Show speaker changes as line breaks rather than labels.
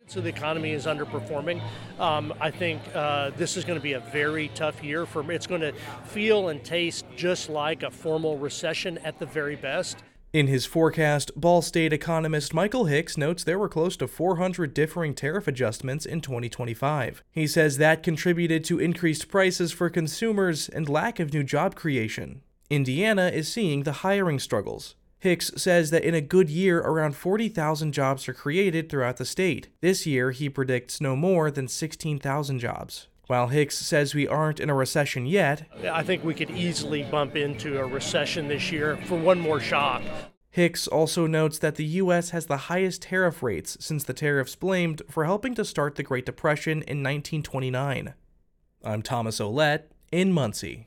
So the economy is underperforming. I think this is going to be a very tough year for. It's going to feel and taste just like a formal recession at the very best.
In his forecast, Ball State economist Michael Hicks notes there were close to 400 differing tariff adjustments in 2025. He says that contributed to increased prices for consumers and lack of new job creation. Indiana is seeing the hiring struggles. Hicks says that in a good year, around 40,000 jobs are created throughout the state. This year, he predicts no more than 16,000 jobs. While Hicks says we aren't in a recession yet,
I think we could easily bump into a recession this year for one more shock.
Hicks also notes that the U.S. has the highest tariff rates since the tariffs blamed for helping to start the Great Depression in 1929. I'm Thomas Ouellette in Muncie.